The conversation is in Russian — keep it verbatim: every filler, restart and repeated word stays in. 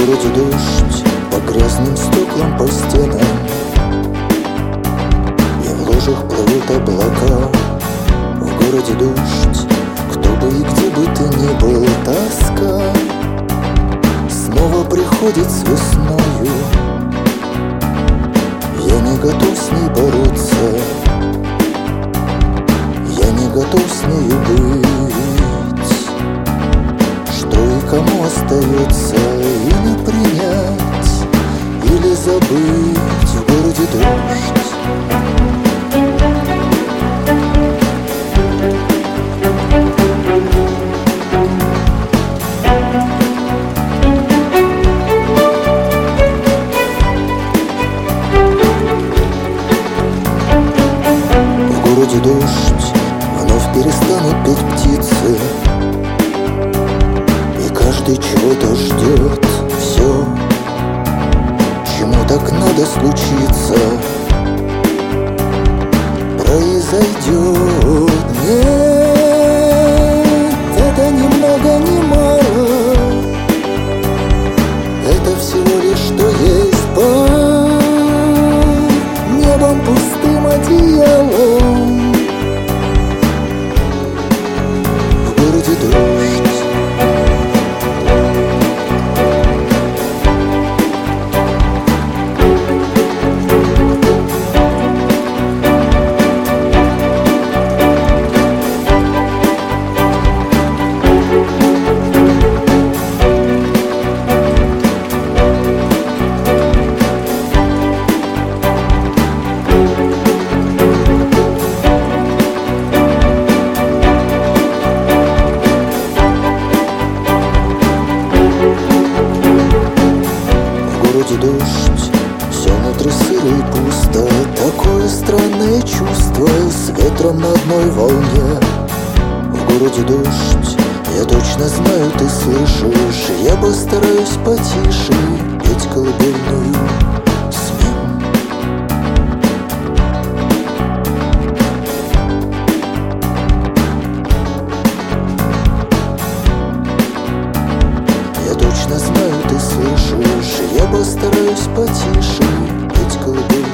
городе дождь, по грязным стеклам, по стенам, и в лужах плывут облака. В городе дождь, кто бы и где бы ты ни был, тоска снова приходит с весною. Я не готов с ней бороться, я не готов с нею быть. Что и кому остается: или принять, или забыть. В городе дождь. В городе дождь, вновь перестанут петь птицы, и каждый чего-то ждет. Все, чему так надо случиться, произойдет. Нет, это ни много ни мало, это всего лишь что есть под небом пустым одеялом. В городе дождь. В городе дождь, все внутри сыро и пусто. Такое странное чувство, с ветром на одной волне. В городе дождь, я точно знаю, ты слышишь. Я постараюсь потише петь колыбельную с ним. Я точно знаю, ты слышишь. Я постараюсь потише петь колыбельную.